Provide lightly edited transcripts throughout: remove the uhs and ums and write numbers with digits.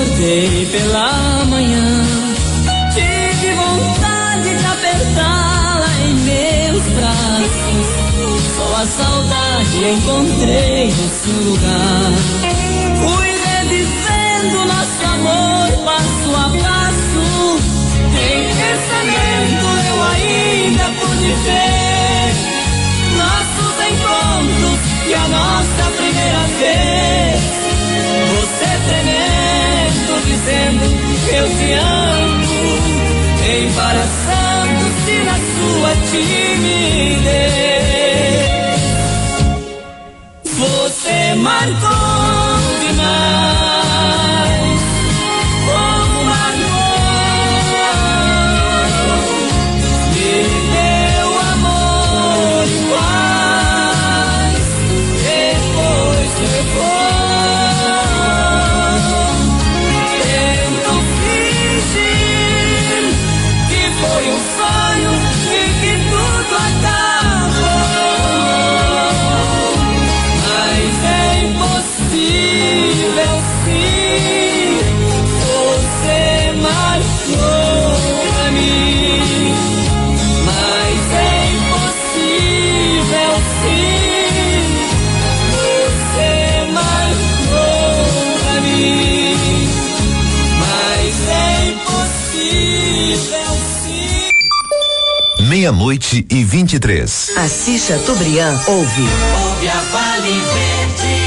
acordei pela manhã, tive vontade de apertá-la em meus braços. Só a saudade encontrei nesse lugar. Fui revivendo nosso amor passo a passo. Em pensamento eu ainda pude ver nossos encontros e a nossa primeira vez. Você tremendo, dizendo que eu te amo, embaraçando-se na sua timidez. Você marcou demais, como marcou. Me deu amor iguais, depois levou. Tento fingir que foi um sonho e que tudo acabou, mas é impossível sim. Você marcou pra mim, mas é impossível sim. Você marcou pra mim, mas é impossível sim. 00:23. Assis Chateaubriand ouve. Ouve a Vale Verde.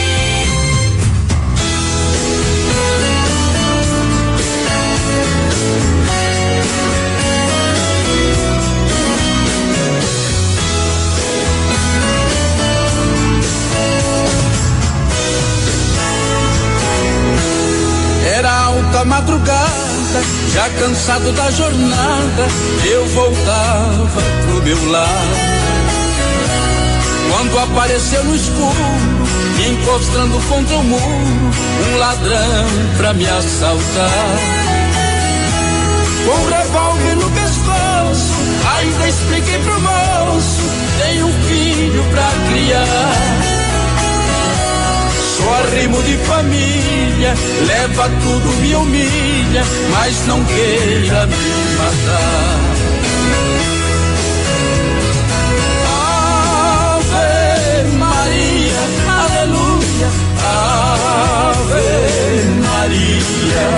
Era alta madrugada, já cansado da jornada, eu voltava pro meu lar. Quando apareceu no escuro, me encostando contra o muro, um ladrão pra me assaltar. Com um revólver no pescoço, ainda expliquei pro moço, tenho um filho pra criar. Só arrimo de família, leva tudo, me humilha, mas não queira me matar. Ave Maria, aleluia, Ave Maria.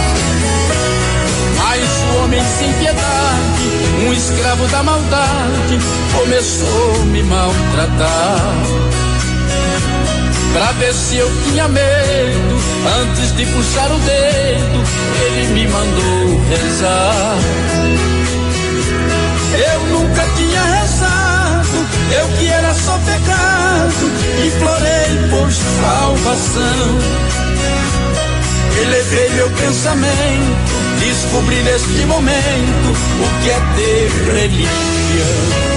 Mas o homem sem piedade, um escravo da maldade, começou a me maltratar. Pra ver se eu tinha medo, antes de puxar o dedo, ele me mandou rezar. Eu nunca tinha rezado, eu que era só pecado, implorei por salvação. Elevei meu pensamento, descobri neste momento o que é ter religião.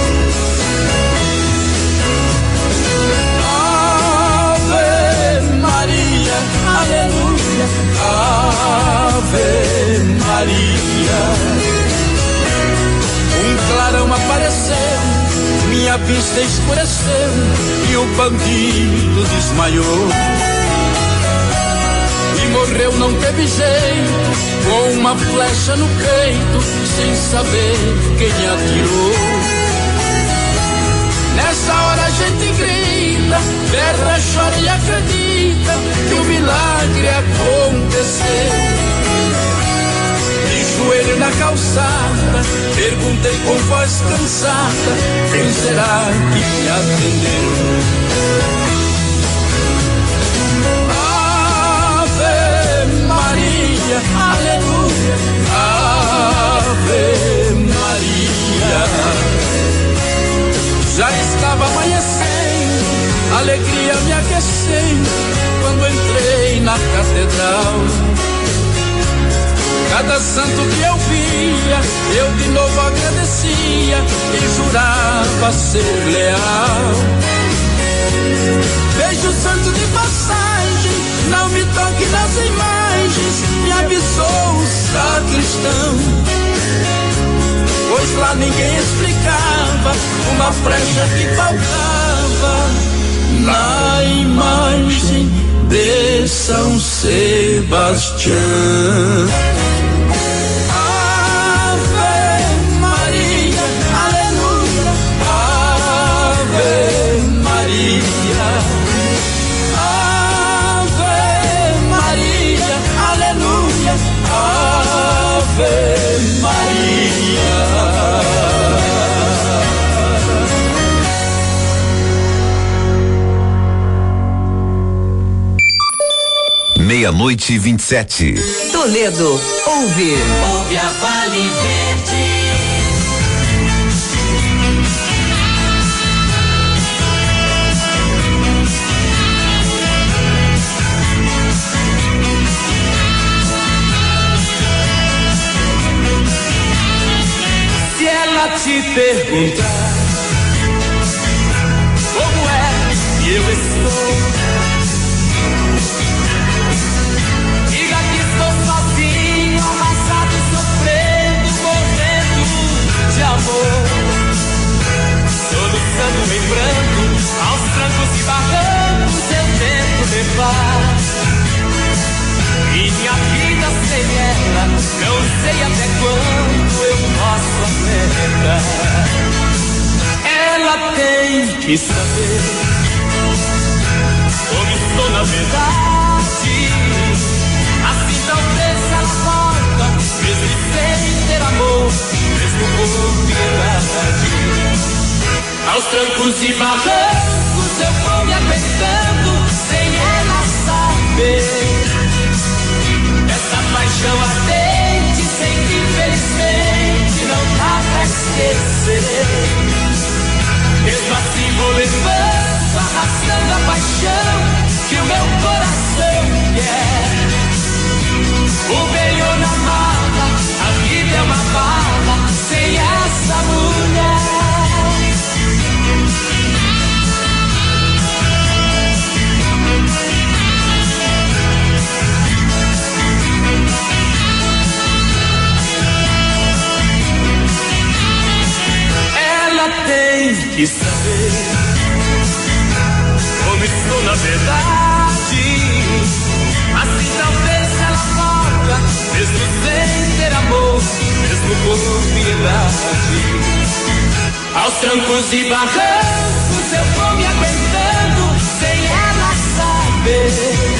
Aleluia, Ave Maria. Um clarão apareceu, minha vista escureceu e o bandido desmaiou. E morreu, não teve jeito, com uma flecha no peito, sem saber quem atirou. Nessa hora a gente grita, berra, chora e acredita que o milagre aconteceu. De joelho na calçada, perguntei com voz cansada, quem será que me atendeu? Ave Maria, aleluia, Ave Maria. Já estava amanhecendo, alegria me aquecendo, quando entrei na catedral. Cada santo que eu via, eu de novo agradecia e jurava ser leal. Vejo o santo de passagem, não me toque nas imagens, me avisou o sacristão. Pois lá ninguém explicava uma frecha que faltava na imagem de São Sebastião. Ave Maria, aleluia, Ave Maria, Ave Maria, aleluia, Ave Maria. 00:27. Toledo, ouve. Ouve a Vale Verde. Se ela te perguntar como é que eu estou, diga que estou sozinho, arrasado, sofrendo, morrendo de amor, soluçando, lembrando, aos trancos e barrancos eu tento levar. E minha vida sem ela, não sei até quando eu posso aguentar. Ela tem que saber como estou na verdade. Assim talvez ela volta, mesmo sem ter amor, mesmo por piedade. Aos trancos e barrancos eu vou me aguentando, sem ela saber. Essa paixão ardente, sem que infelizmente não dá pra esquecer. Mesmo assim vou levando, arrastando a paixão que o meu coração quer. O melhor na mala, a vida é uma bala sem essa mulher. Ela tem que saber como estou na verdade. Assim talvez ela volta, mesmo sem ter amor, mesmo por piedade. Aos trancos e barrancos eu vou me aguentando, sem ela saber.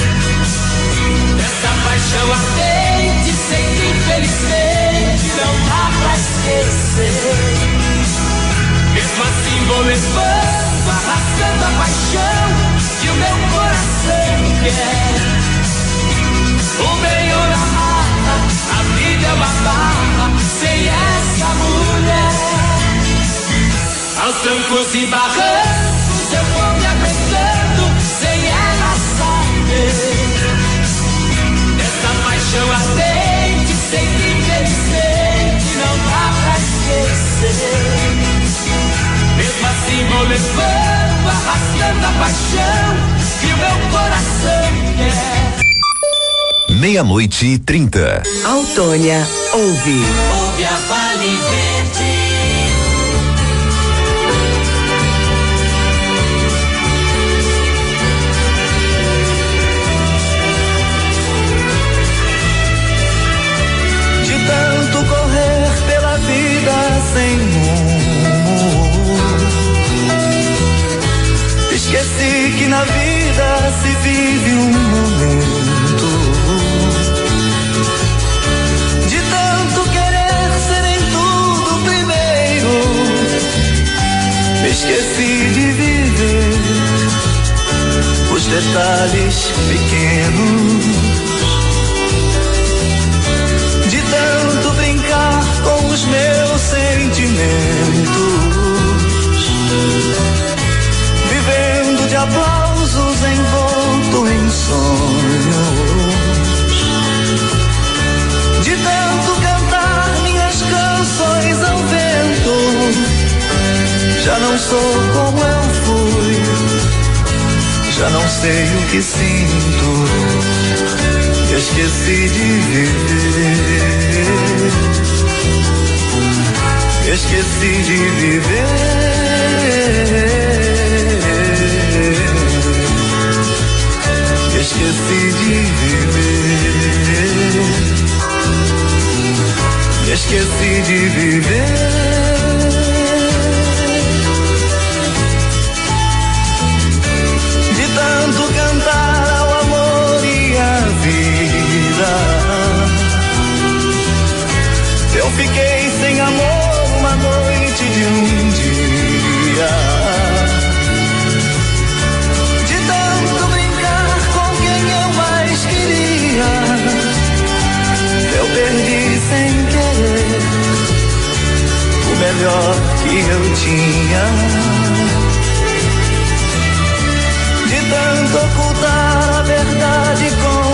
Essa paixão ardente, sem que infelizmente não dá pra esquecer. Mesmo assim vou levando, arrastando a paixão que o meu coração quer. O melhor amada, a vida é uma barra sem essa mulher. Aos trancos e barrancos eu vou me aguentando, sem ela saber. Essa paixão ardente, sem que infelizmente não dá pra esquecer. Mesmo assim vou levando, arrastando a paixão que o meu coração quer. 00:30. Autônia, ouve. Ouve a Vale Verde. De tanto correr pela vida sem rumo, esqueci que na vida se vive um momento. De tanto querer ser em tudo primeiro, esqueci de viver os detalhes pequenos. De tanto brincar com os meus sentimentos, vivendo de aplausos envolto em sonhos. De tanto cantar minhas canções ao vento, já não sou como eu fui, já não sei o que sinto, esqueci de viver, esqueci de viver, esqueci de viver. De tanto cantar ao amor e à vida, eu fiquei sem amor uma noite de um dia. De tanto brincar com quem eu mais queria, eu perdi sem querer o melhor que eu tinha. De tanto ocultar a verdade com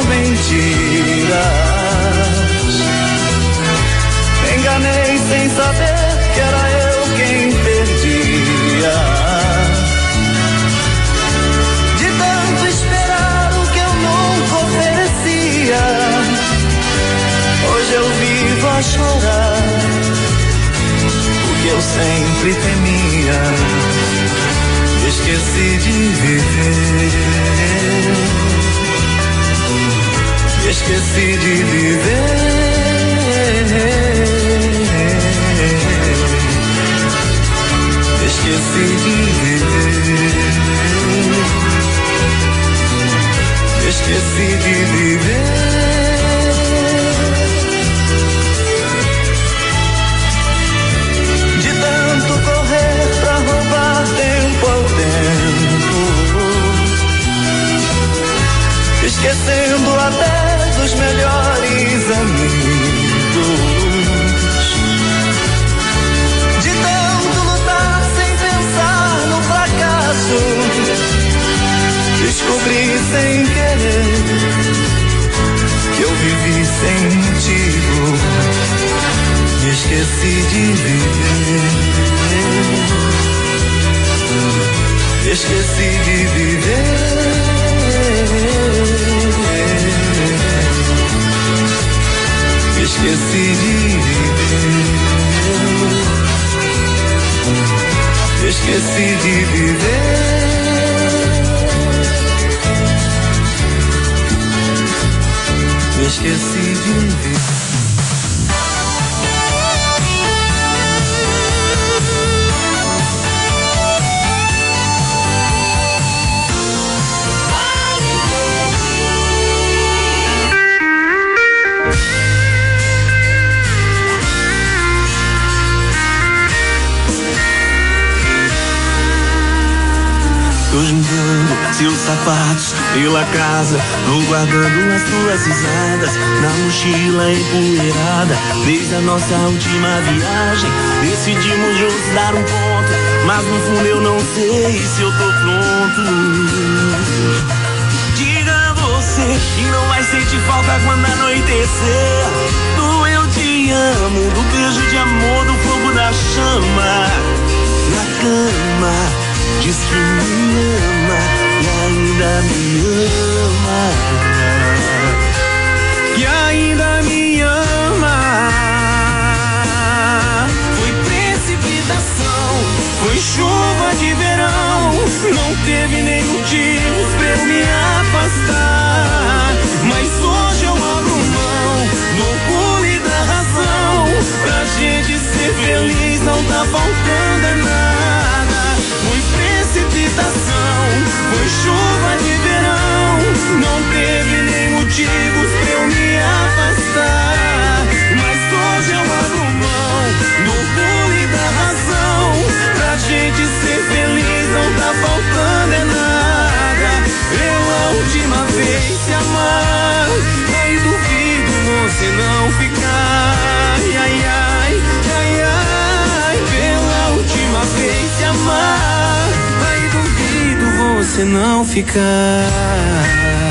mentiras, me enganei sem saber que era eu quem perdia. De tanto esperar o que eu nunca oferecia, hoje eu vivo a chorar o que eu sempre temia. Esqueci de viver. Esqueci de viver. Esqueci de viver. Esqueci de viver. De tanto correr pra roubar tempo ao tempo, esquecendo até dos melhores amigos. De tanto lutar sem pensar no fracasso, descobri sem querer que eu vivi sem motivo. Esqueci de viver. Esqueci de viver. Esqueci de viver. Esqueci de viver. Esqueci de viver. Tô juntando seus sapatos pela casa, vou guardando as tuas risadas na mochila empoeirada. Desde a nossa última viagem decidimos juntos dar um ponto, mas no fundo eu não sei se eu tô pronto. Diga você que não vai sentir falta quando anoitecer, do eu te amo, do beijo de amor, do fogo da chama na cama. Diz que me ama e ainda me ama, e ainda me ama. Foi precipitação, foi chuva de verão, não teve nem motivos pra eu me afastar. Mas hoje eu abro mão do orgulho e da razão, pra gente ser feliz não tá faltando nada. Foi precipitação, foi chuva de verão, não teve nem motivos pra eu me afastar. Mas hoje eu abro mão do orgulho e da razão, pra gente ser feliz não tá faltando é nada. Pela última vez se amar, aí duvido você não ficar. Ai, ai, ai, ai, ai. Pela última vez se amar, você não ficar.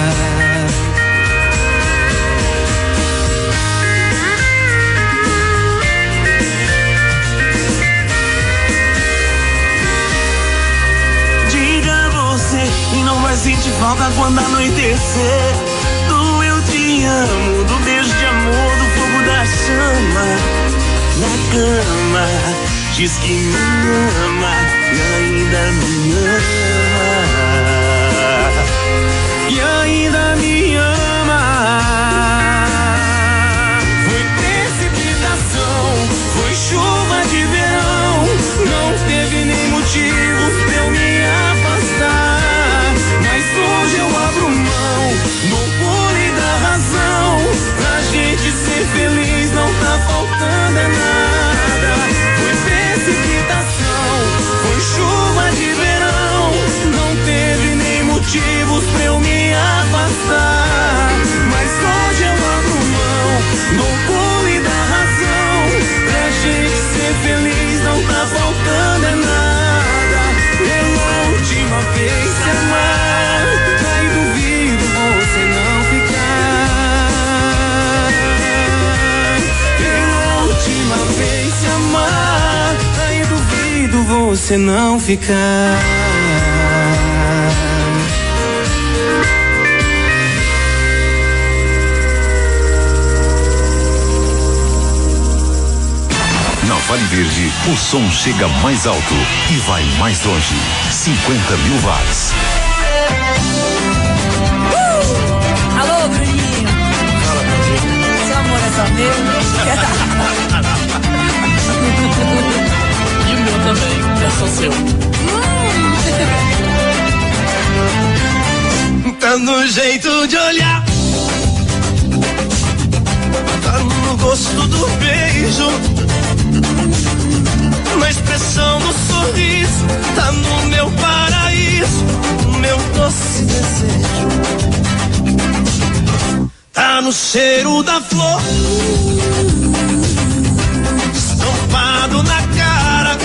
Diga você e não vai sentir falta quando anoitecer, do eu te amo, do beijo de amor, do fogo da chama na cama. Diz que me ama e ainda me ama, e ainda me ama. Foi precipitação, foi você não ficar. Na Vale Verde, o som chega mais alto e vai mais longe. 50.000 watts. Alô, Bruninho. Fala, Bruninho. Seu amor é só meu. E o meu também, é só seu. Tá no jeito de olhar, tá no gosto do beijo, na expressão do sorriso, tá no meu paraíso, no meu doce desejo. Tá no cheiro da flor, estampado na cara,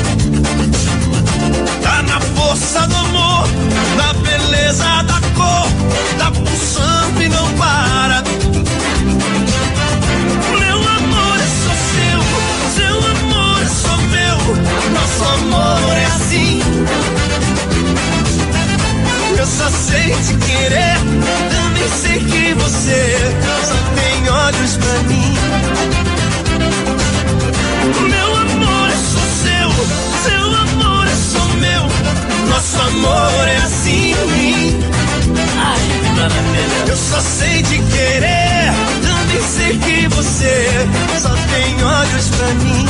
tá na força do amor, na beleza da cor, tá pulsando e não para. Meu amor é só seu amor é só meu, nosso amor é assim. Eu só sei te querer, também sei que você só tem olhos pra mim. Meu amor é só seu amor é só meu, nosso amor é assim. Ai, que maravilha. Eu só sei te querer, também sei que você só tem olhos pra mim.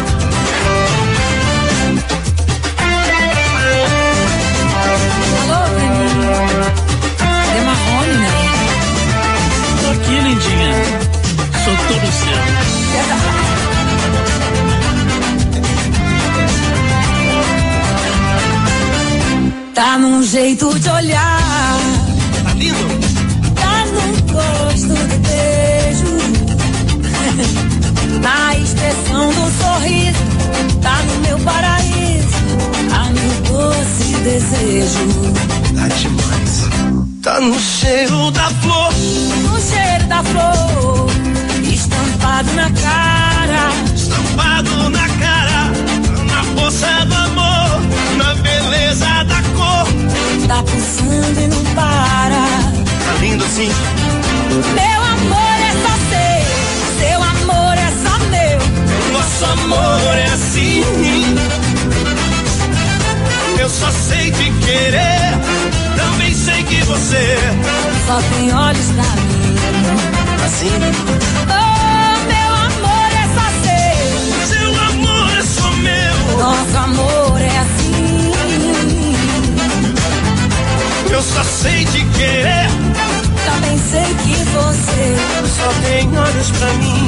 Alô, Bruninho. Cadê Marrone, né? Tô aqui, lindinha. Sou todo seu. Tá num jeito de olhar, Tá lindo? tá num gosto do beijo, na expressão do sorriso, tá no meu paraíso, tá no doce desejo. Tá demais. Tá no cheiro da flor, No cheiro da flor, estampado na cara, estampado na cara, na força do amor, na beleza da cor. tá pulsando e não para. Tá lindo assim? Meu amor é só seu amor é só meu. Nosso amor é assim. Eu só sei te querer, também sei que você Só tem olhos pra mim. assim. Oh, meu amor é só Seu amor é só meu. nosso amor é assim. Eu só sei te querer, Também sei que você só tem olhos pra mim.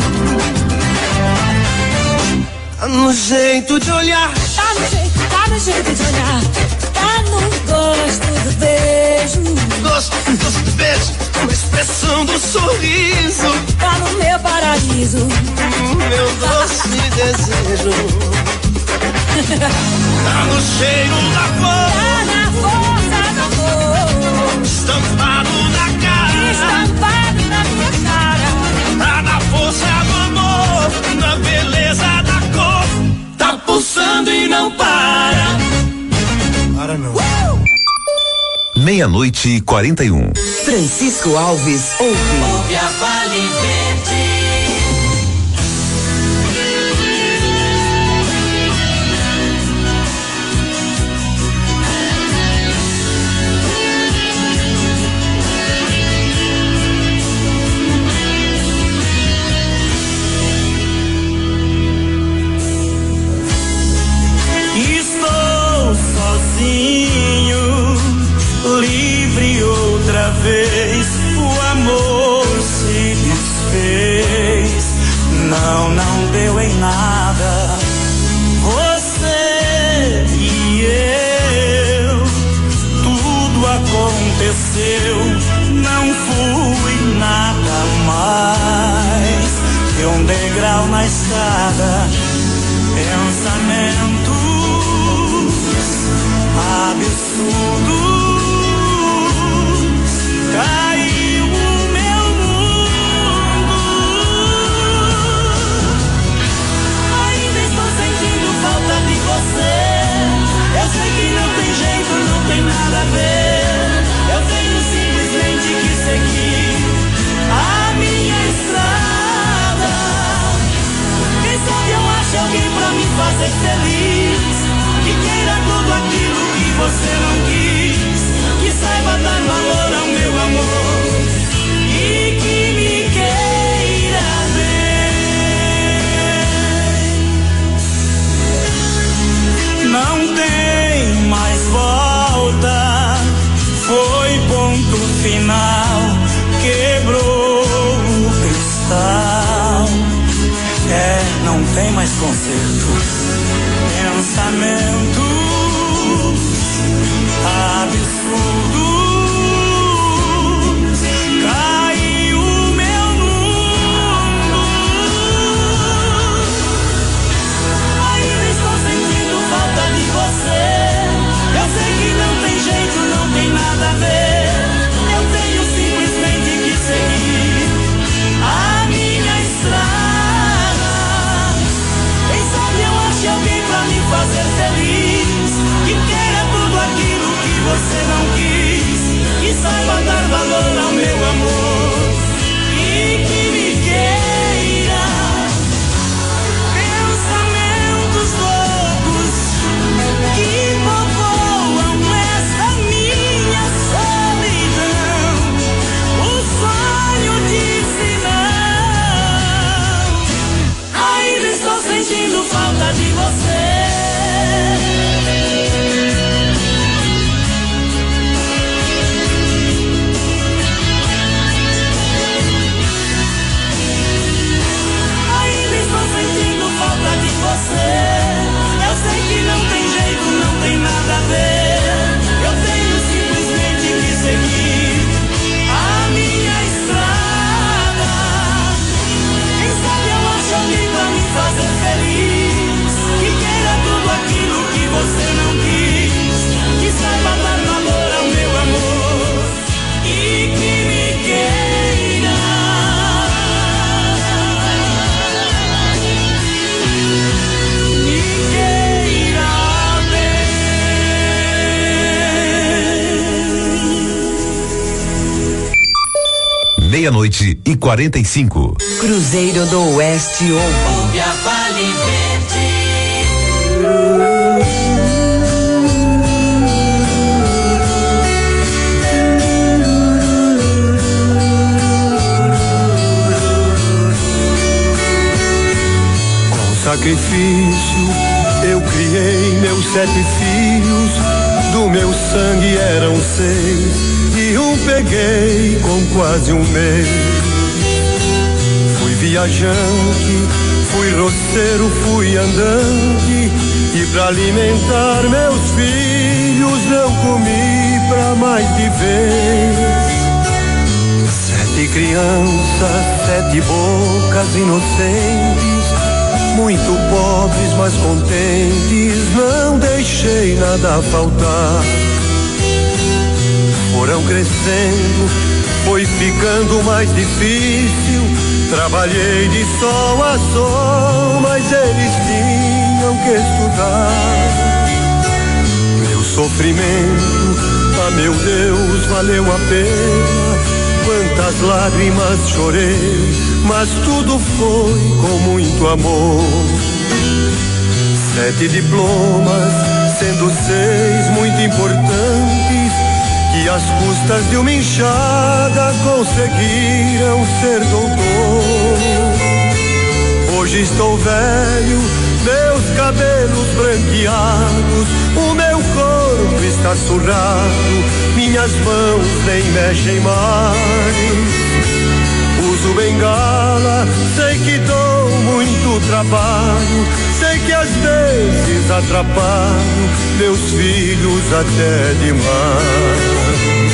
Tá no jeito de olhar, tá no jeito de olhar, tá no gosto do beijo, gosto do beijo, na expressão do sorriso, tá no meu paraíso. meu doce desejo. Tá no cheiro da flor, Tá na força do amor, estampado na cara, estampado na minha cara. tá na força do amor, na beleza da cor, tá pulsando e não para. Para não. 00:41. Francisco Alves ouve. Ouve a Vale Verde. Estou sozinho, livre outra vez. O amor se desfez, não deu em nada. Você e eu, tudo aconteceu, não fui nada mais que um degrau na escada. Pensamentos absurdos, caiu o meu mundo. Ainda estou sentindo falta de você. acerto. Pensamentos absurdos, caiu meu mundo. Ainda estou sentindo falta de você. Eu sei que não tem jeito, não tem nada a ver. Eu tenho simplesmente que seguir a minha estrada. Quem sabe eu ache alguém pra me fazer feliz, que queira tudo aquilo que você não quis, que saiba dar valor ao meu amor e que me queira. Pensamentos loucos que povoam esta minha solidão. O sonho disse não. Ainda estou sentindo falta de você. Ainda estou sentindo falta de você. Eu sei que não tem jeito, não tem nada a ver. Eu tenho simplesmente que seguir a minha estrada. Quem sabe eu acho alguém pra me fazer feliz, que queira tudo aquilo que você não quis, que saiba dar valor ao meu amor e que me queira. Me queira bem. 00:45. Cruzeiro do Oeste ouve. Ouve a Vale Verde. Com sacrifício eu criei meus 7 filhos, do meu sangue eram 6 e um peguei com quase um mês. Fui viajante, fui roceiro, fui andante, e pra alimentar meus filhos não comi pra mais viver. 7 crianças, 7 bocas inocentes, muito pobres, mas contentes, não deixei nada faltar. Foram crescendo, foi ficando mais difícil, trabalhei de sol a sol, mas eles tinham que estudar. Meu sofrimento, ah meu Deus, valeu a pena, quantas lágrimas chorei, mas tudo foi com muito amor. 7 diplomas, sendo 6 muito importantes, que às custas de uma enxada conseguiram ser doutor. Hoje estou velho, meus cabelos branqueados, o meu corpo está surrado, minhas mãos nem mexem mais. Uso bengala, sei que dou muito trabalho, sei que às vezes atrapalho meus filhos até demais.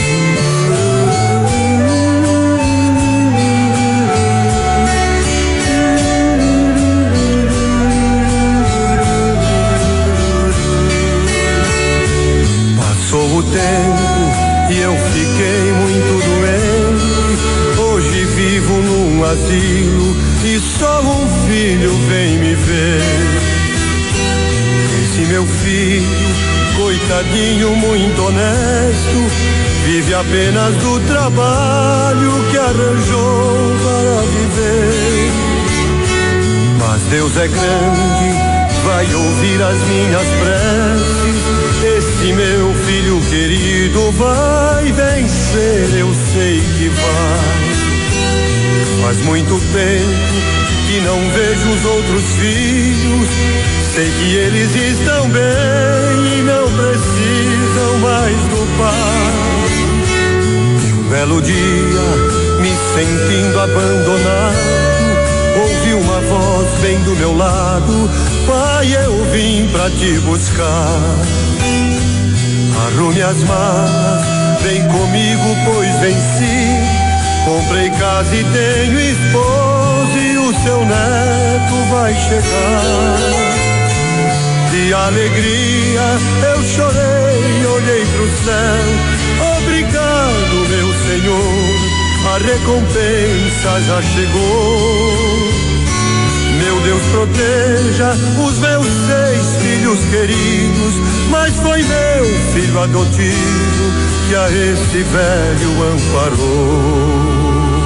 Passou o tempo e eu fiquei muito doente, hoje vivo num asilo e só um filho vem me ver. Esse meu filho, coitadinho, muito honesto, vive apenas do trabalho que arranjou para viver. Mas Deus é grande, vai ouvir as minhas preces, esse meu filho querido vai vencer, eu sei que vai. Faz muito tempo que não vejo os outros filhos, sei que eles estão bem e não precisam mais do pai. Um belo dia, me sentindo abandonado, ouvi uma voz bem do meu lado, pai, eu vim pra te buscar. Arrume as malas, vem comigo, pois venci. Comprei casa e tenho esposa e o seu neto vai chegar. De alegria eu chorei, olhei pro céu. Obrigado, meu Senhor, a recompensa já chegou. Meu Deus, proteja os meus 6 filhos queridos, mas foi meu filho adotivo que a esse velho amparou.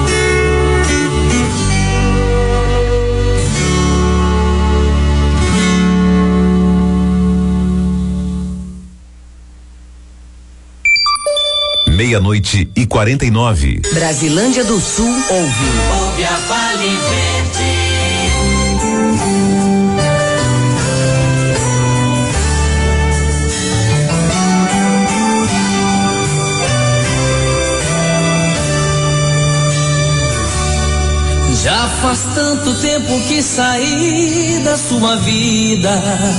Meia-noite e 49. Brasilândia do Sul ouve. Ouve a Vale Verde. Já faz tanto tempo que saí da sua vida.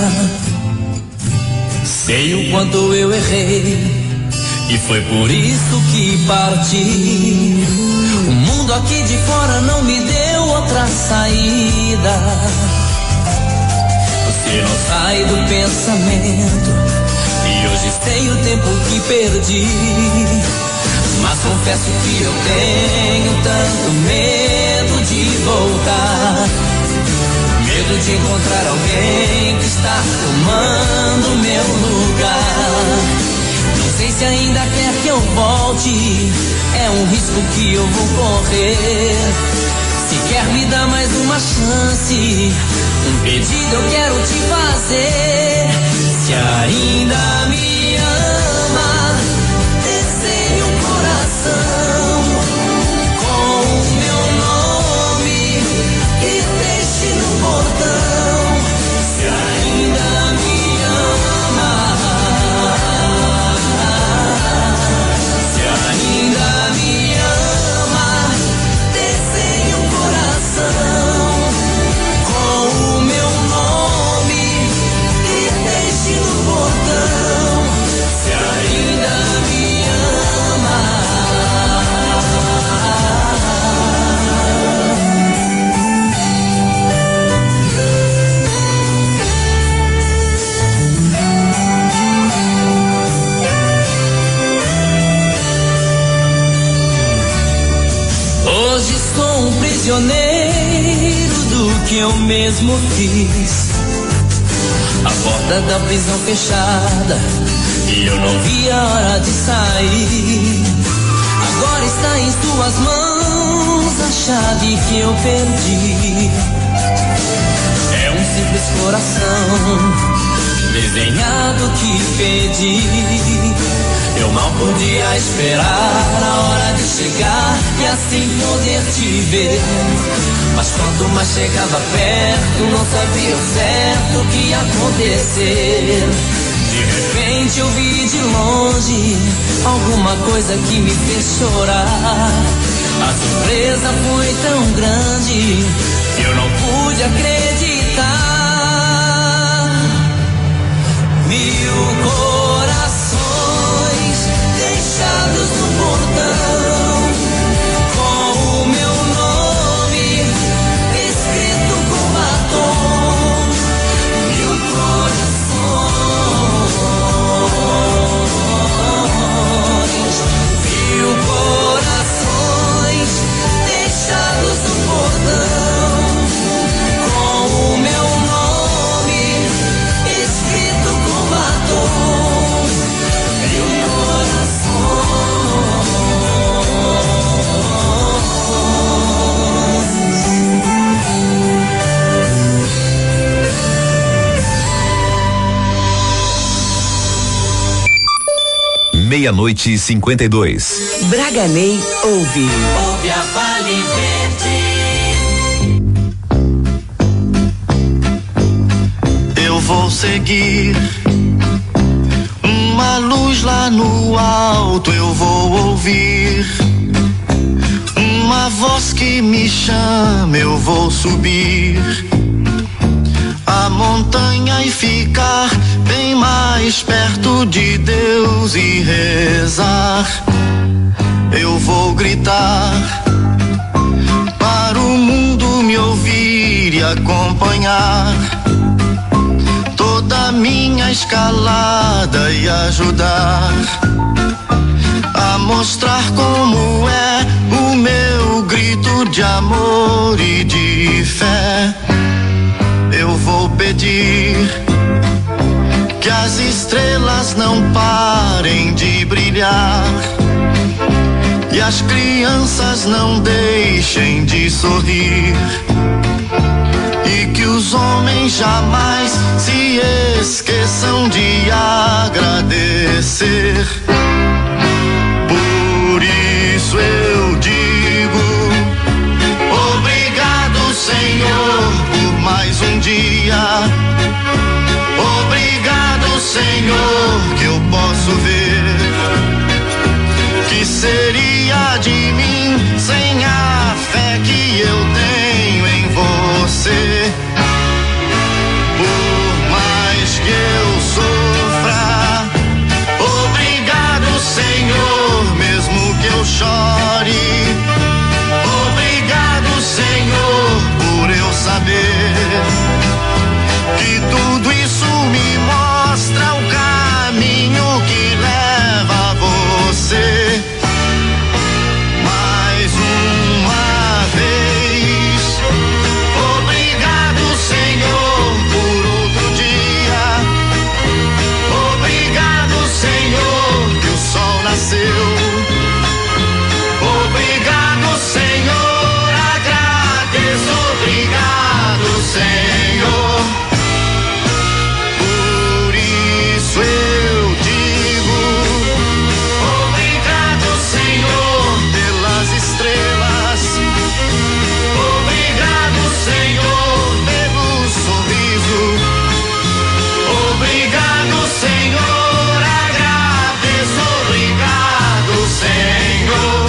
Sei o quanto eu errei e foi por isso que parti. O mundo aqui de fora não me deu outra saída. Você não sai do pensamento e hoje sei o tempo que perdi. Mas confesso que eu tenho tanto medo de voltar. Medo de encontrar alguém que está tomando meu lugar. Não sei se ainda quer que eu volte, é um risco que eu vou correr. Se quer me dar mais uma chance, um pedido eu quero te fazer. Se ainda me ama, desenhe um coração com o meu nome e deixe no portão. Se ainda me ama, se ainda me ama, desenhe um coração com o meu nome e deixe no portão. Se ainda me ama. Hoje sou um prisioneiro do que eu mesmo fiz. A porta da prisão fechada e eu não vi a hora de sair. Agora está em suas mãos a chave que eu perdi. É um simples coração desenhado que pedi. Eu mal podia esperar a hora de chegar e assim poder te ver. Mas quanto mais chegava perto, não sabia o certo o que ia acontecer. De repente eu vi de longe alguma coisa que me fez chorar. A surpresa foi tão grande que eu não pude acreditar. 1000 corações deixados no portão, com o meu nome escrito com batom. 1000 corações, 1000 corações deixados no portão, com o meu nome escrito com batom. 1000 Meia-noite e 52. Braganei ouve. Ouve a Vale Verde. Eu vou seguir uma luz lá no alto, eu vou ouvir uma voz que me chama, eu vou subir. A montanha e ficar bem mais perto de Deus e rezar. Eu vou gritar para o mundo me ouvir e acompanhar toda a minha escalada e ajudar a mostrar como é o meu grito de amor e de fé. Eu vou pedir que as estrelas não parem de brilhar e as crianças não deixem de sorrir, e que os homens jamais se esqueçam de agradecer. Por isso eu digo obrigado, Senhor, por mais um dia. Obrigado, Senhor, que eu posso ver. Que seria de mim sem a fé que eu tenho em você? Por mais que eu sofra, obrigado, Senhor, mesmo que eu chore. Obrigado, Senhor, por eu saber que tudo isso me mostra o caminho que leva a você. Mais uma vez, obrigado, Senhor, por outro dia. Obrigado, Senhor, que o sol nasceu. Obrigado, Senhor, agradeço. Obrigado, Senhor. Por isso eu digo obrigado, Senhor, pelas estrelas. Obrigado, Senhor, pelo sorriso. Obrigado, Senhor, agradeço. Obrigado, Senhor.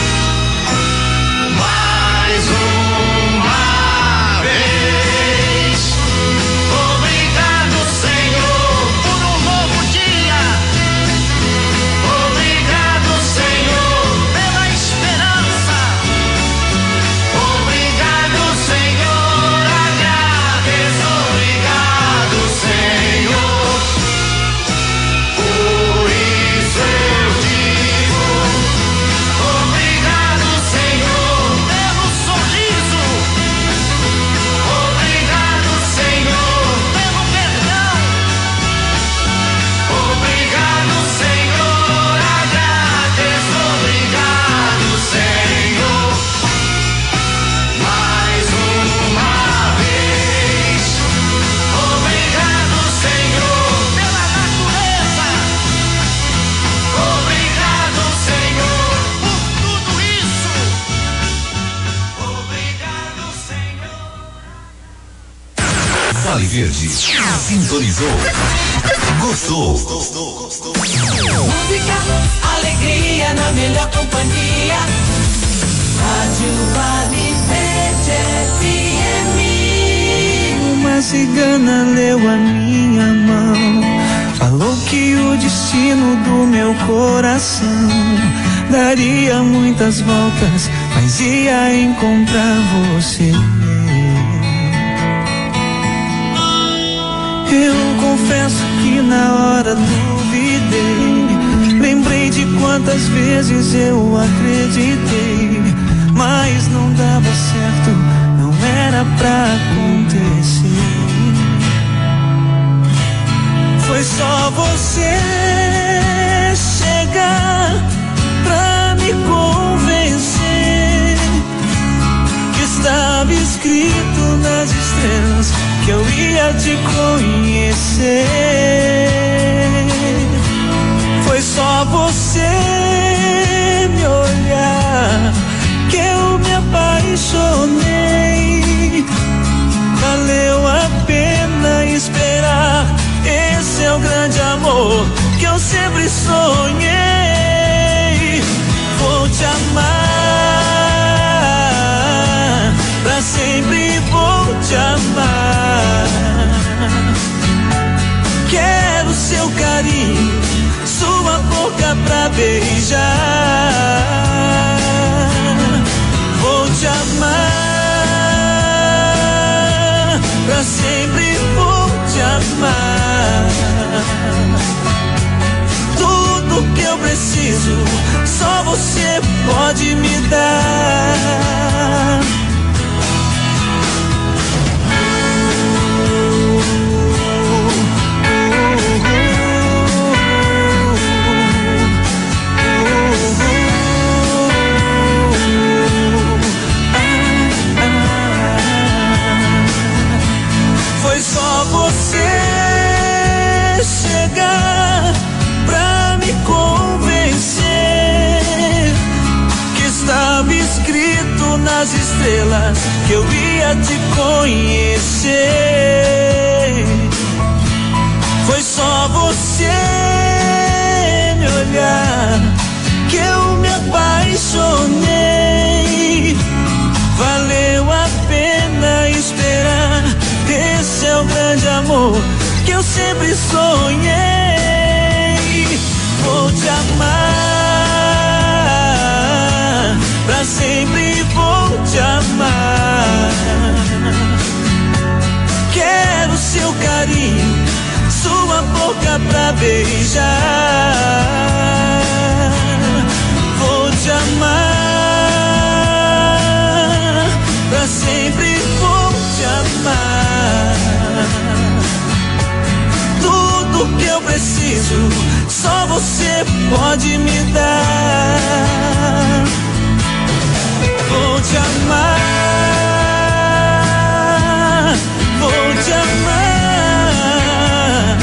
Mais uma vez, obrigado, Senhor, por um novo dia. Obrigado, Senhor, pela esperança. Obrigado, Senhor, agradeço. Obrigado, Senhor. Por isso eu digo obrigado, Senhor, pelo sorriso. Obrigado, Senhor, pelo perdão. Obrigado, Senhor, agradeço. Obrigado, Senhor. Mais uma vez, obrigado, Senhor, pela natureza. Obrigado, Senhor, por tudo isso. Obrigado, Senhor. Vale Verde. Sintonizou. Gostou. Música, alegria na melhor companhia. Rádio Vale Verde FM. Uma cigana leu a minha mão, falou que o destino do meu coração daria muitas voltas, mas ia encontrar você. Eu confesso que na hora duvidei, lembrei de quantas vezes eu acreditei, mas não dava certo, não era pra acontecer. Foi só você chegar pra me convencer que estava escrito nas estrelas que eu ia te conhecer. Foi só você me olhar que eu me apaixonei. Valeu a pena esperar, esse é o grande amor que eu sempre sonhei. Vou te amar, pra sempre vou te amar. beijar. Vou te amar, pra sempre vou te amar. Tudo que eu preciso, só você pode me dar. Foi só você chegar pra me convencer que estava escrito nas estrelas que eu ia te conhecer. Foi só você me olhar que eu me apaixonei. Valeu a pena esperar. Esse é o grande amor que eu sempre sonhei. Vou te amar, pra sempre vou te amar. Quero seu carinho, sua boca pra beijar. Vou te amar, pra sempre vou te amar. Tudo que eu preciso, só você pode me dar. Vou te amar, vou te amar.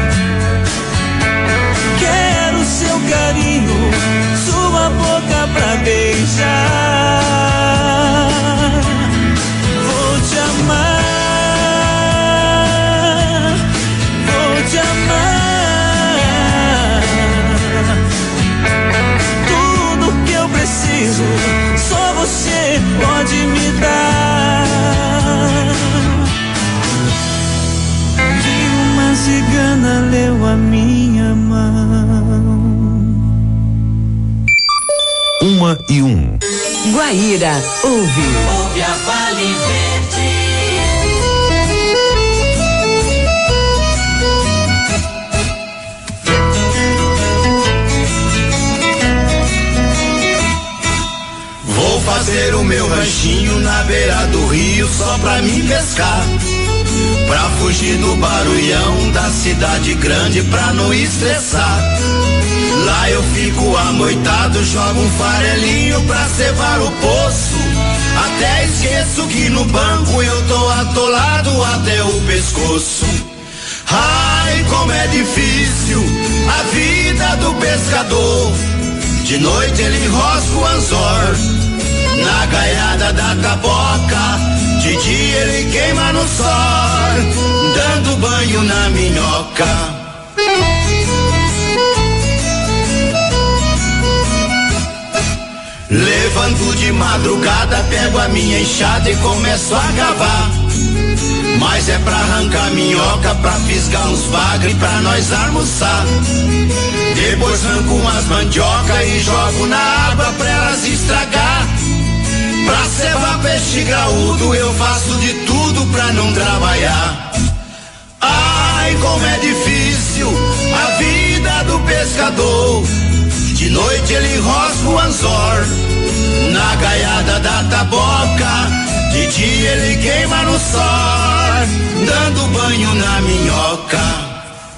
Quero seu carinho, sua boca pra beijar. Vou te amar, vou te amar. Tudo que eu preciso, só você pode me dar. De uma cigana leu a minha mão. 1:01. Guaíra ouve. Ouve a Vale Verde. Vou fazer o meu ranchinho na beira do rio só pra mim pescar. Pra fugir do barulhão da cidade grande, pra não estressar. Lá eu fico amoitado, jogo um farelinho pra cevar o poço. Até esqueço que no banco eu tô atolado até o pescoço. Ai, como é difícil a vida do pescador. De noite ele rosca o anzor na gaiada da taboca. De dia ele queima no sol, dando banho na minhoca. Levanto de madrugada, pego a minha enxada e começo a cavar. Mas é pra arrancar minhoca, pra fisgar uns bagre pra nós almoçar. Depois arranco umas mandioca e jogo na água pra elas estragar. Pra cevar peixe graúdo eu faço de tudo pra não trabalhar. Ai, como é difícil a vida do pescador. De noite ele rosca o anzor na gaiada da taboca. De dia ele queima no sol, dando banho na minhoca.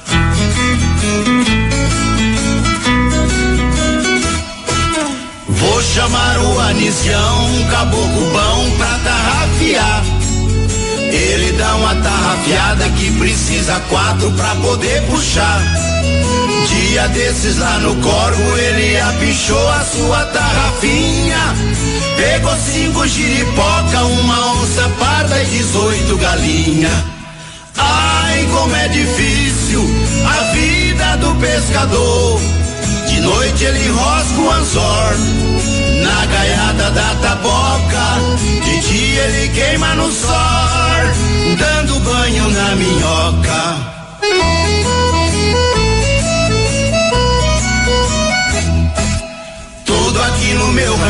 Vou chamar o Anisião, um caboclo bom pra tarrafiar. Ele dá uma tarrafiada que precisa 4 pra poder puxar. Dia desses lá no corvo ele apinchou a sua tarrafinha. Pegou 5 giripoca, uma onça parda e 18 galinha. Ai, como é difícil a vida do pescador. De noite ele rosca o anzor na gaiada da taboca. De dia ele queima no sol, dando banho na minhoca.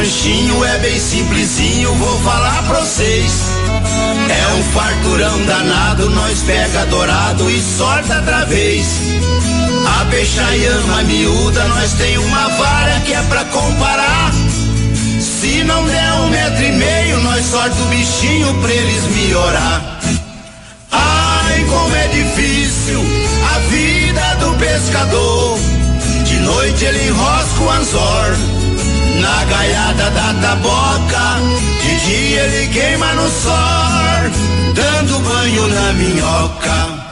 ranchinho é bem simplesinho, vou falar pra vocês. É um farturão danado, nós pega dourado e sorta outra vez. A peixaiama miúda, nós tem uma vara que é pra comparar. Se não der 1,5 metros, nós sorta o bichinho pra eles melhorar. Ai, como é difícil a vida do pescador. De noite ele enrosca o anzor na gaiada da taboca. De dia ele queima no sol, dando banho na minhoca.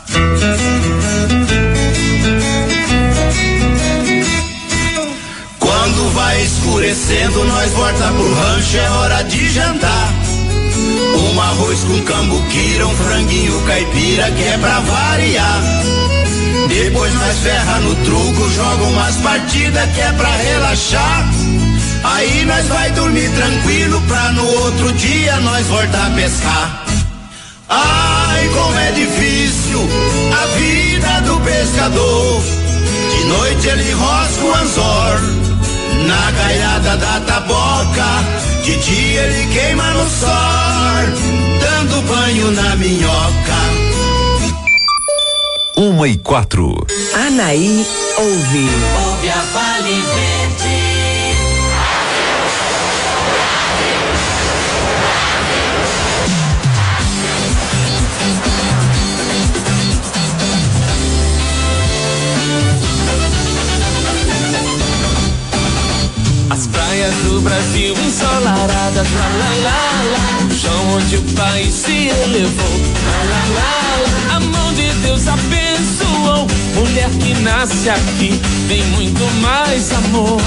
Quando vai escurecendo, nós volta pro rancho, é hora de jantar. Um arroz com cambuquira, um franguinho caipira, que é pra variar. Depois nós ferra no truco, joga umas partidas que é pra relaxar. Aí nós vai dormir tranquilo pra no outro dia nós voltar a pescar. Ai, como é difícil a vida do pescador. De noite ele enrosca o anzor na gaiada da taboca. De dia ele queima no sol, dando banho na minhoca. 1h04. Anaí ouve. Ouve a Vale Verde. As praias do Brasil ensolaradas, lá, lá, lá, lá. O chão onde o país se elevou, lá, lá, lá, lá. A mão de Deus abençoou. Mulher que nasce aqui tem muito mais amor.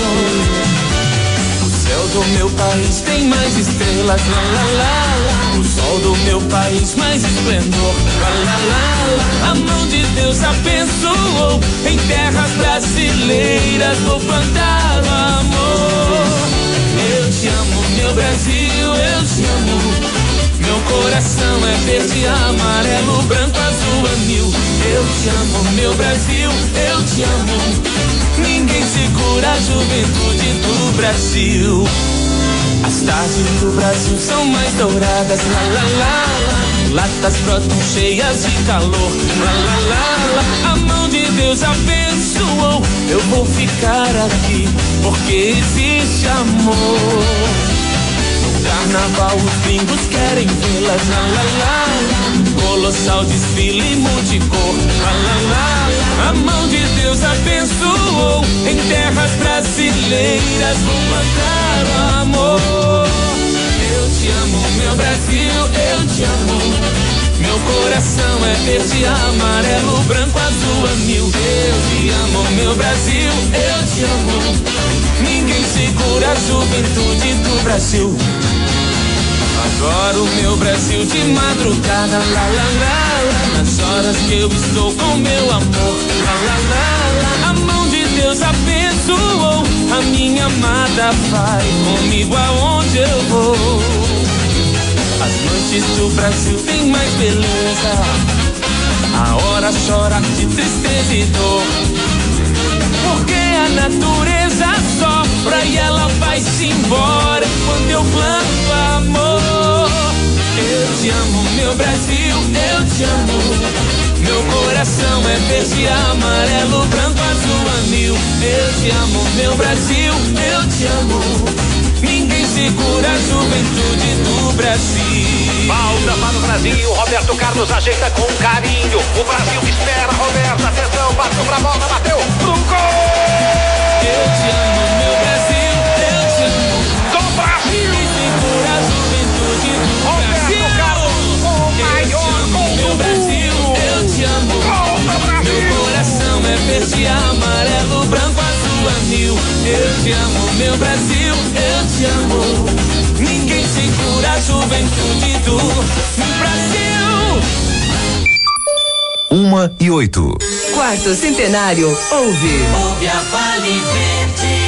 O céu do meu país tem mais estrelas, lá, lá, lá, lá. O sol do meu país mais esplendor, lá, lá, lá, lá. A mão de Deus abençoou. Em terras brasileiras vou plantar o amor. Eu te amo, meu Brasil, eu te amo. Meu coração é verde, amarelo, branco, azul, anil. Eu te amo, meu Brasil, eu te amo. Ninguém segura a juventude do Brasil. As tardes do Brasil são mais douradas, lá, lá, lá, lá. Latas brotam cheias de calor, lá, lá, lá, lá. A mão de Deus abençoou. Eu vou ficar aqui porque existe amor. No carnaval os gringos querem vê-las, lá, lá, lá, lá. Colossal desfile multicor, lá, lá, lá, lá. A mão de Deus abençoou. Em terras brasileiras vou plantar o amor. Eu te amo, meu Brasil, eu te amo. Meu coração é verde, amarelo, branco, azul, anil. Eu te amo, meu Brasil, eu te amo. Ninguém segura a juventude do Brasil. Adoro meu Brasil de madrugada, lá, lá, lá, lá. Nas horas que eu estou com meu amor, lá, lá, lá, lá. A mão de Deus abençoou. A minha amada vai comigo aonde eu vou. As noites do Brasil têm mais beleza. A hora chora de tristeza e dor, porque a natureza sopra e ela vai-se embora quando eu planto amor. Eu te amo, meu Brasil, eu te amo. Meu coração é verde, amarelo, branco, azul, anil. Eu te amo, meu Brasil, eu te amo. Ninguém segura a juventude do Brasil. Falta para o Brasil, Roberto Carlos ajeita com carinho. O Brasil espera, Roberto, atenção, bateu pra bola, bateu pro gol! Eu te amo, meu Brasil, eu te amo. Do Brasil! Ninguém segura a juventude do Roberto Brasil. Carlos, o maior gol meu do Brasil, eu te amo. Gol do Brasil! Meu coração é verde, amarelo, branco, azul, anil. Eu te amo, meu Brasil, eu te amo. Ninguém segura a juventude do Brasil. 1h08. Quarto Centenário ouve. Ouve a Vale Verde.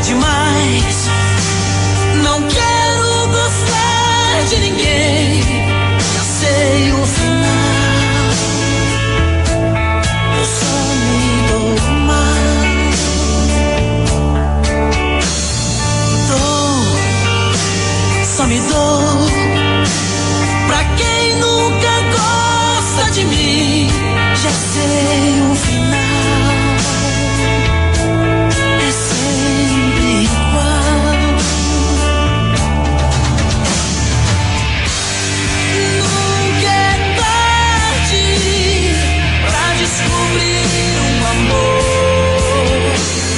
demais. Não quero gostar de ninguém. Já sei o final. Eu só me dou mal. Só me dou pra quem nunca gosta de mim. Já sei o final. É sempre igual. Nunca é tarde pra descobrir um amor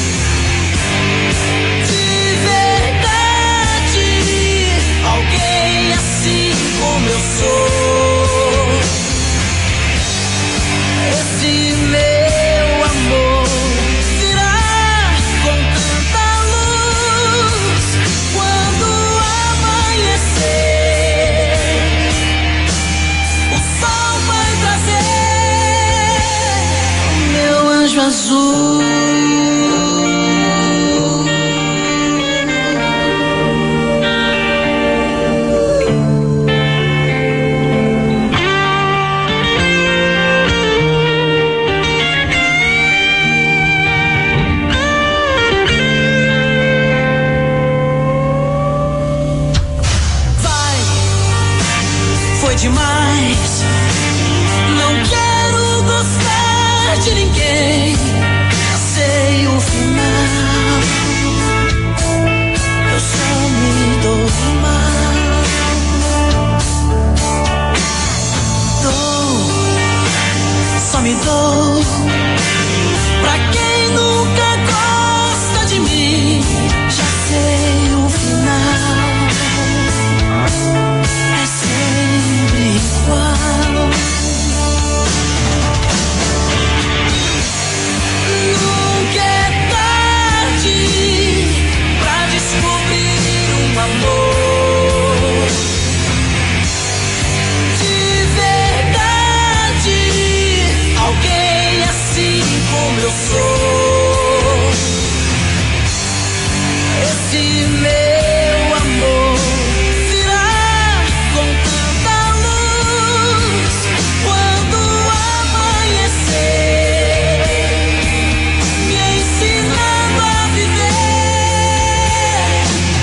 de verdade. Alguém assim como eu sou. Esse meu amor virá com tanta luz quando amanhecer. O sol vai trazer o meu anjo azul. Demais. Não quero gostar de ninguém. Já sei o final. Eu só me dou mal. Só me dou pra quem nunca gosta de mim. Já sei o final. Nunca é tarde pra descobrir um amor de verdade. Alguém assim como eu sou. Esse meu amor virá com tanta luz quando amanhecer, me ensinando a viver.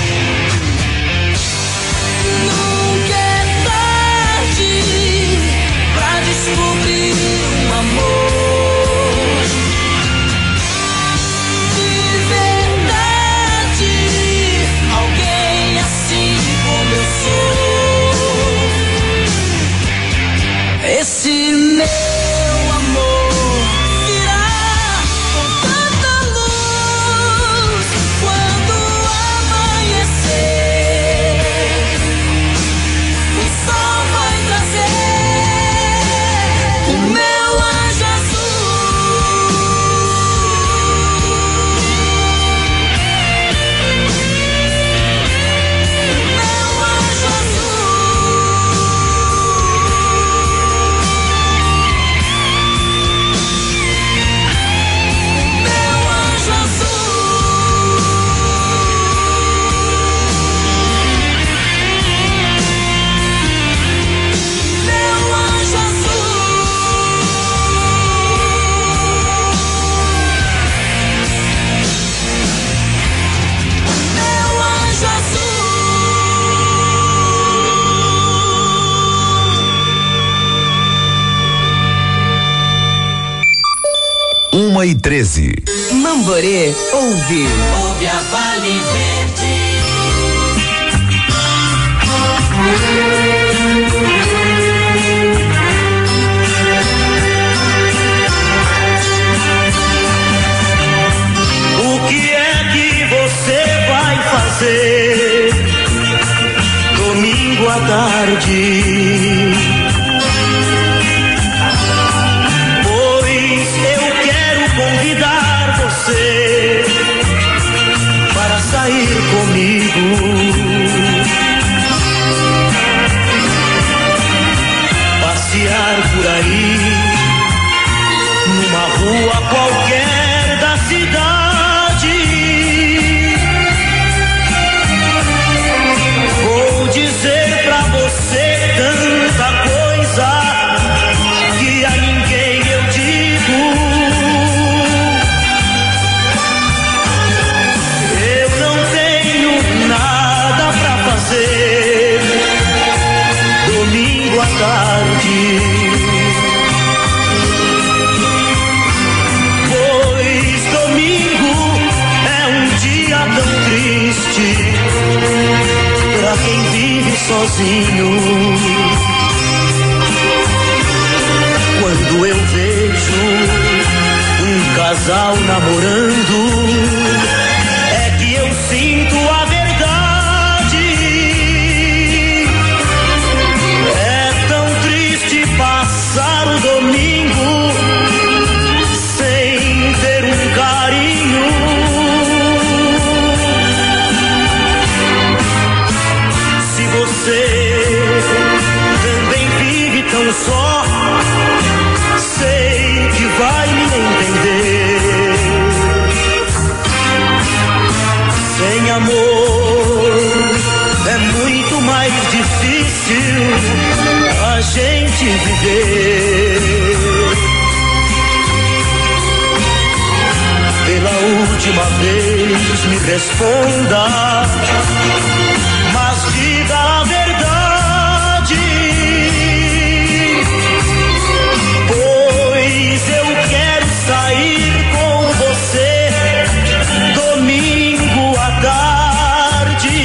Nunca é tarde pra descobrir um amor de verdade. Alguém assim como eu sou. Esse meu amor virá com tanta luz quando amanhecer. O sol vai trazer o meu anjo azul. Meu anjo azul. Meu anjo azul. Meu anjo azul. Meu anjo azul. 1h13. Mamborê ouve. Ouve a Vale Verde. O que é que você vai fazer domingo à tarde? Pois eu quero convidar você para sair comigo. Passear por aí, numa rua qualquer da cidade. sozinho. Quando eu vejo um casal namorando, é que eu sinto a verdade. É tão triste passar o domingo sem ter um carinho. Se você também vive tão só, sei que vai me entender. Sem amor é muito mais difícil a gente viver. Pela última vez me responda, mas diga a verdade, pois eu quero sair com você domingo à tarde.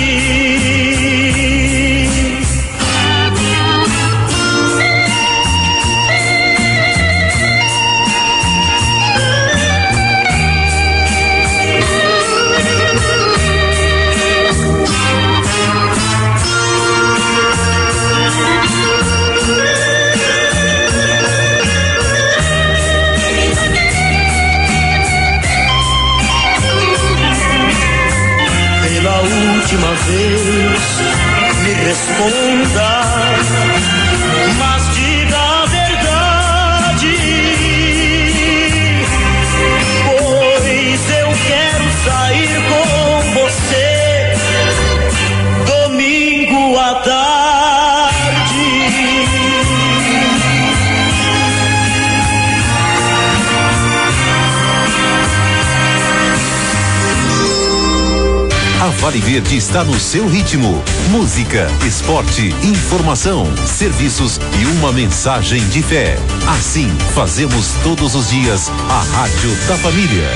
Pela última vez me responda, mas diga a verdade, pois eu quero sair com você domingo à tarde. A Vale Verde está no seu ritmo. Música, esporte, informação, serviços e uma mensagem de fé. Assim, fazemos todos os dias a Rádio da Família.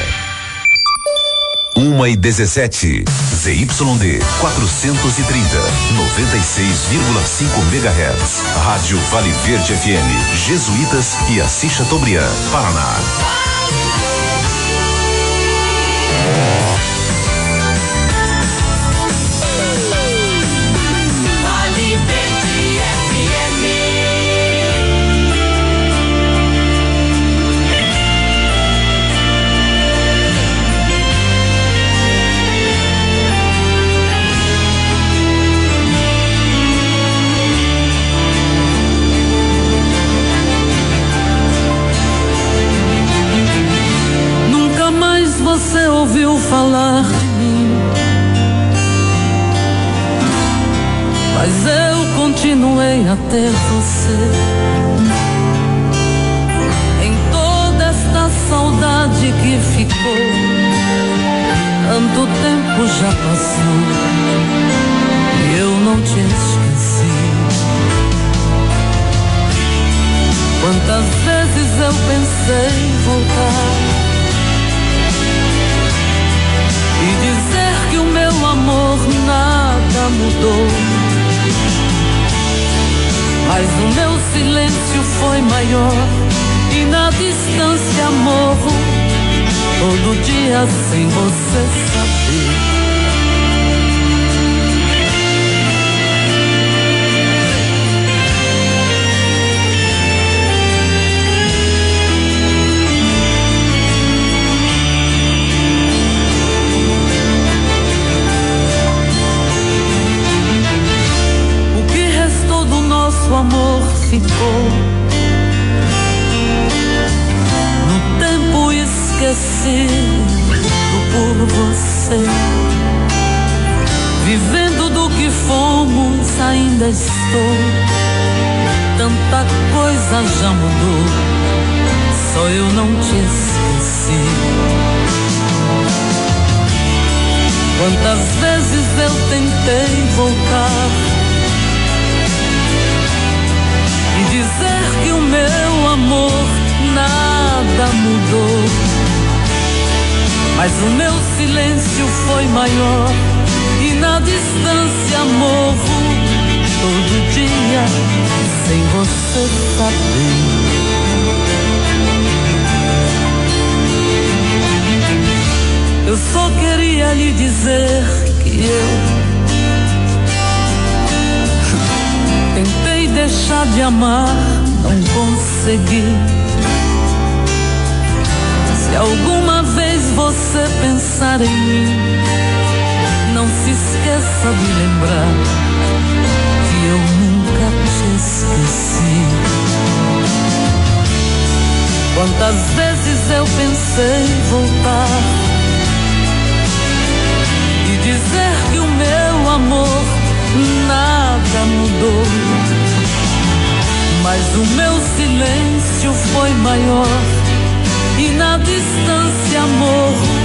1h17, ZYD 430, 96,5 MHz. Rádio Vale Verde FM, Jesuítas e Assis Chateaubriand, Paraná. Você ouviu falar de mim, mas eu continuei a ter você. Em toda esta saudade que ficou, tanto tempo já passou e eu não te esqueci. Quantas vezes eu pensei em voltar e dizer que o meu amor nada mudou, mas o meu silêncio foi maior e na distância morro todo dia sem você saber. O amor ficou no tempo esquecido por você. Vivendo do que fomos, ainda estou. Tanta coisa já mudou, só eu não te esqueci. Quantas vezes eu tentei voltar e dizer que o meu amor nada mudou, mas o meu silêncio foi maior e na distância morro todo dia sem você saber. Eu só queria lhe dizer que eu tentei deixar de amar, não consegui. Se alguma vez você pensar em mim, não se esqueça de lembrar que eu nunca te esqueci. Quantas vezes eu pensei voltar e dizer que o meu amor nada mudou, mas o meu silêncio foi maior e na distância, amor,